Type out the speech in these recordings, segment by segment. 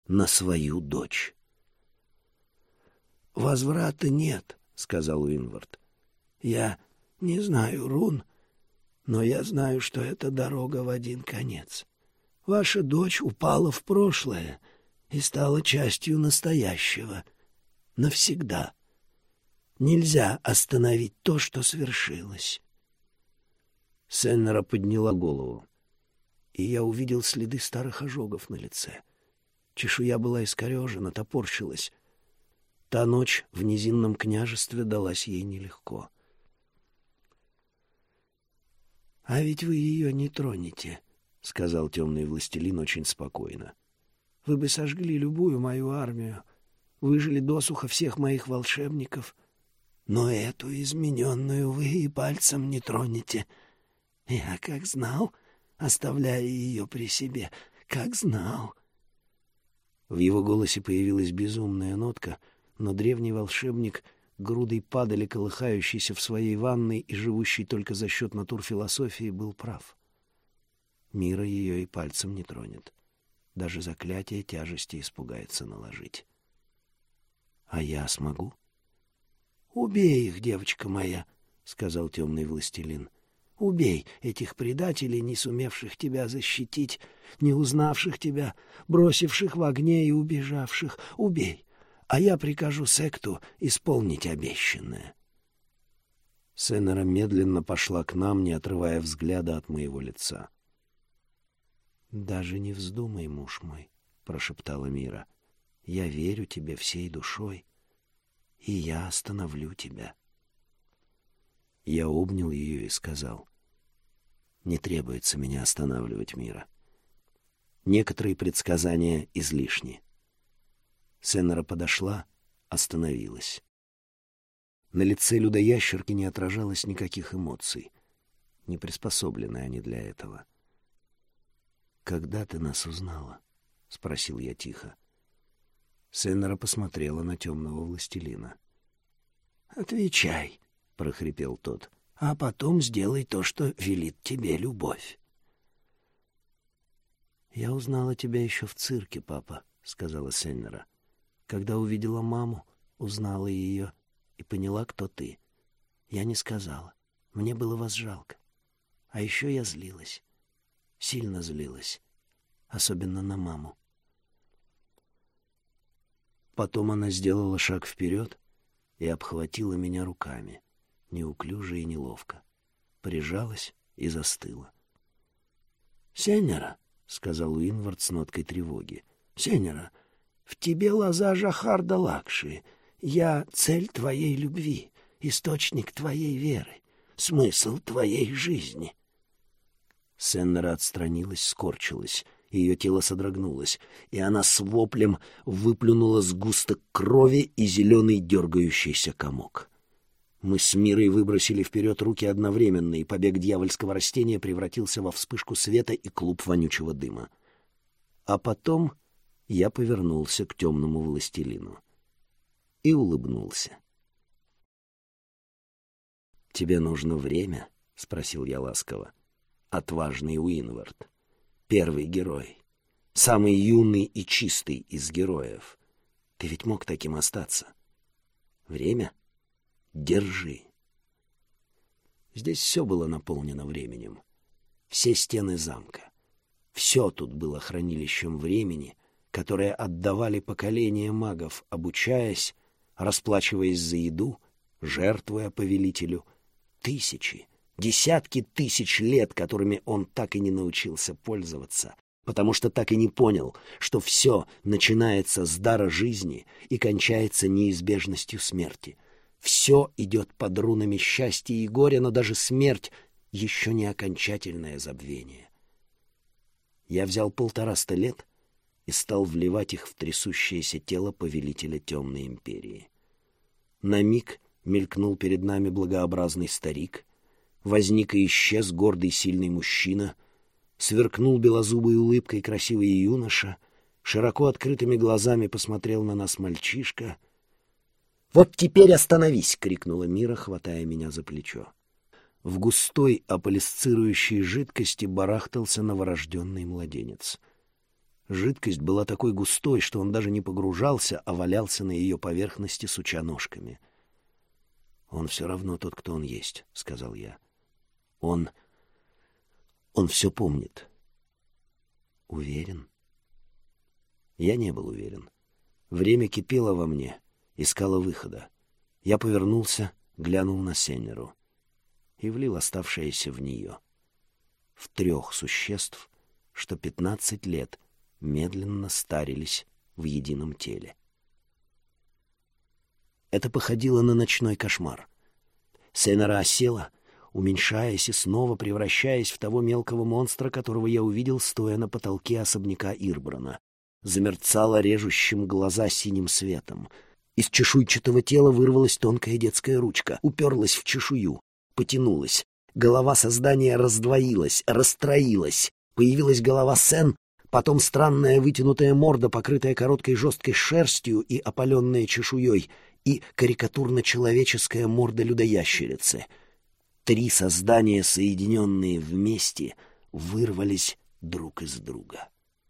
на свою дочь. «Возврата нет», — сказал Уинвард. «Я не знаю рун, но я знаю, что это дорога в один конец. Ваша дочь упала в прошлое и стала частью настоящего. Навсегда. Нельзя остановить то, что свершилось». Сеннера подняла голову, и я увидел следы старых ожогов на лице. Чешуя была искорежена, топорщилась. Та ночь в низинном княжестве далась ей нелегко. «А ведь вы ее не тронете», — сказал темный властелин очень спокойно. «Вы бы сожгли любую мою армию, выжили досуха всех моих волшебников, но эту измененную вы и пальцем не тронете. Я как знал, оставляя ее при себе, как знал». В его голосе появилась безумная нотка, но древний волшебник, грудой падали, колыхающийся в своей ванной и живущий только за счет натурфилософии, был прав. Мира ее и пальцем не тронет. Даже заклятие тяжести испугается наложить. А я смогу? «Убей их, девочка моя», — сказал темный властелин. «Убей этих предателей, не сумевших тебя защитить, не узнавших тебя, бросивших в огне и убежавших. Убей, а я прикажу секту исполнить обещанное». Сеннера медленно пошла к нам, не отрывая взгляда от моего лица. «Даже не вздумай, муж мой», — прошептала Мира. «Я верю тебе всей душой, и я остановлю тебя». Я обнял ее и сказал: «Не требуется меня останавливать, Мира. Некоторые предсказания излишни». Сеннера подошла, остановилась. На лице людоящерки не отражалось никаких эмоций. Не приспособлены они для этого. «Когда ты нас узнала?» — спросил я тихо. Сеннера посмотрела на темного властелина. «Отвечай», — прохрипел тот, — «а потом сделай то, что велит тебе любовь». «Я узнала тебя еще в цирке, папа», — сказала Сеннера. «Когда увидела маму, узнала ее и поняла, кто ты. Я не сказала. Мне было вас жалко. А еще я злилась. Сильно злилась. Особенно на маму». Потом она сделала шаг вперед и обхватила меня руками, неуклюже и неловко. Прижалась и застыла. «Сеннера», — сказал Уинвард с ноткой тревоги, — «Сеннера, в тебе лоза Жахарда Лакши. Я цель твоей любви, источник твоей веры, смысл твоей жизни». Сеннера отстранилась, скорчилась. Ее тело содрогнулось, и она с воплем выплюнула сгусток крови и зеленый дергающийся комок. Мы с Мирой выбросили вперед руки одновременно, и побег дьявольского растения превратился во вспышку света и клуб вонючего дыма. А потом я повернулся к темному властелину и улыбнулся. «Тебе нужно время?» — спросил я ласково. «Отважный Уинвард. Первый герой, самый юный и чистый из героев. Ты ведь мог таким остаться. Время? Держи». Здесь все было наполнено временем. Все стены замка. Все тут было хранилищем времени, которое отдавали поколения магов, обучаясь, расплачиваясь за еду, жертвуя повелителю. Тысячи, десятки тысяч лет, которыми он так и не научился пользоваться, потому что так и не понял, что все начинается с дара жизни и кончается неизбежностью смерти. Все идет под рунами счастья и горя, но даже смерть — еще не окончательное забвение. Я взял 150 лет и стал вливать их в трясущееся тело повелителя Темной Империи. На миг мелькнул перед нами благообразный старик, возник и исчез гордый сильный мужчина, сверкнул белозубой улыбкой красивый юноша, широко открытыми глазами посмотрел на нас мальчишка. «Вот теперь остановись!» — крикнула Мира, хватая меня за плечо. В густой аполисцирующей жидкости барахтался новорожденный младенец. Жидкость была такой густой, что он даже не погружался, а валялся на ее поверхности, суча ножками. «Он все равно тот, кто он есть», — сказал я. Он все помнит». «Уверен?» Я не был уверен. Время кипело во мне, искало выхода. Я повернулся, глянул на Сеннеру и влил оставшееся в нее. В 3 существ, что 15 лет медленно старились в едином теле. Это походило на ночной кошмар. Сеннера осела, уменьшаясь и снова превращаясь в того мелкого монстра, которого я увидел, стоя на потолке особняка Ирбрана. Замерцала режущим глаза синим светом. Из чешуйчатого тела вырвалась тонкая детская ручка, уперлась в чешую, потянулась. Голова создания раздвоилась, расстроилась. Появилась голова Сен, потом странная вытянутая морда, покрытая короткой жесткой шерстью и опаленная чешуей, и карикатурно-человеческая морда людоящерицы. 3 создания, соединенные вместе, вырвались друг из друга.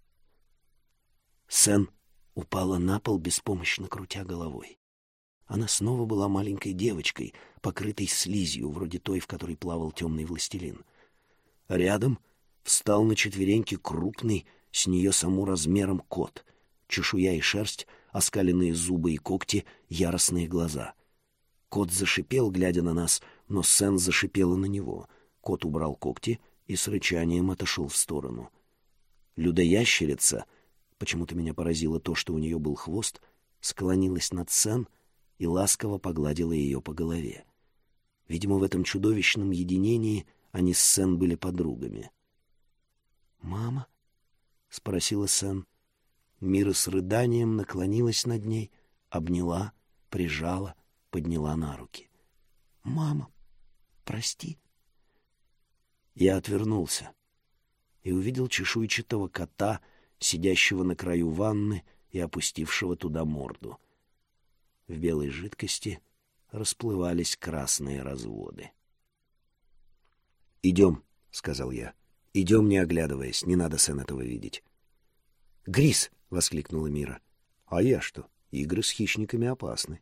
Сен упала на пол, беспомощно крутя головой. Она снова была маленькой девочкой, покрытой слизью, вроде той, в которой плавал темный властелин. Рядом встал на четвереньки крупный, с нее саму размером кот. Чешуя и шерсть, оскаленные зубы и когти, яростные глаза. Кот зашипел, глядя на нас, но Сен зашипела на него. Кот убрал когти и с рычанием отошел в сторону. Людоящерица, почему-то меня поразило то, что у нее был хвост, склонилась над Сен и ласково погладила ее по голове. Видимо, в этом чудовищном единении они с Сен были подругами. «Мама?» — спросила Сен. Мира с рыданием наклонилась над ней, обняла, прижала, подняла на руки. «Мама, прости». Я отвернулся и увидел чешуйчатого кота, сидящего на краю ванны и опустившего туда морду. В белой жидкости расплывались красные разводы. «Идем», — сказал я. «Идем, не оглядываясь, не надо Сен этого видеть». «Грис!» — воскликнула Мира. «А я что? Игры с хищниками опасны».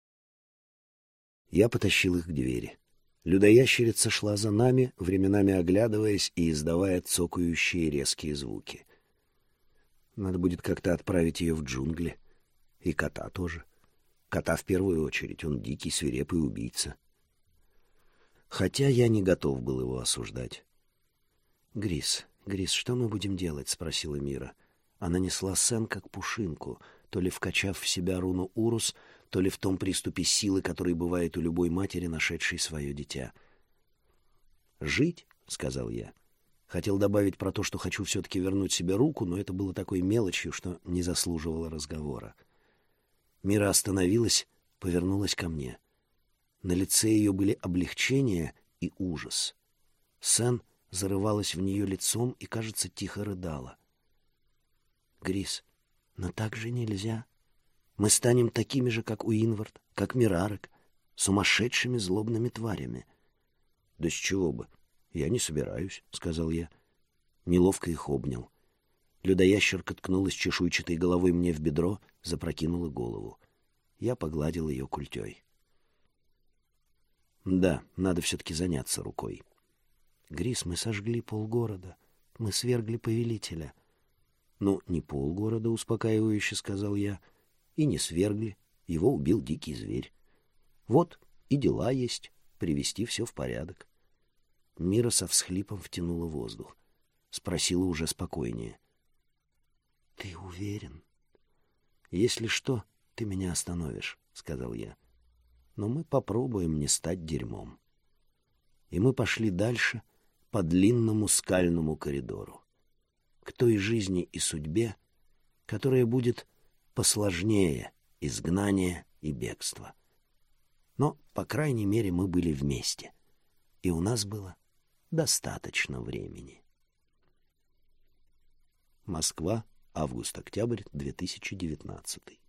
Я потащил их к двери. Людоящерица шла за нами, временами оглядываясь и издавая цокающие резкие звуки. Надо будет как-то отправить ее в джунгли. И кота тоже. Кота в первую очередь, он дикий, свирепый убийца. Хотя я не готов был его осуждать. «Грис, что мы будем делать?» — спросила Мира. Она несла Сен как пушинку, то ли вкачав в себя руну Урус, то ли в том приступе силы, который бывает у любой матери, нашедшей свое дитя. «Жить?» — сказал я. Хотел добавить про то, что хочу все-таки вернуть себе руку, но это было такой мелочью, что не заслуживало разговора. Мира остановилась, повернулась ко мне. На лице ее были облегчение и ужас. Сен зарывалась в нее лицом и, кажется, тихо рыдала. «Грис, но так же нельзя. Мы станем такими же, как Уинвард, как Мирарек, сумасшедшими злобными тварями». «Да с чего бы? Я не собираюсь», — сказал я. Неловко их обнял. Людоящерка ткнулась чешуйчатой головой мне в бедро, запрокинула голову. Я погладил ее культей. «Да, надо все-таки заняться рукой». «Грис, мы сожгли полгорода. Мы свергли повелителя». «Ну, не полгорода», — успокаивающе сказал я. «И не свергли. Его убил дикий зверь. Вот и дела есть. Привести все в порядок». Мира со всхлипом втянула воздух. Спросила уже спокойнее. «Ты уверен?» «Если что, ты меня остановишь», — сказал я. «Но мы попробуем не стать дерьмом». И мы пошли дальше по длинному скальному коридору к той жизни и судьбе, которая будет посложнее изгнания и бегства. Но, по крайней мере, мы были вместе, и у нас было достаточно времени. Москва, август-октябрь 2019.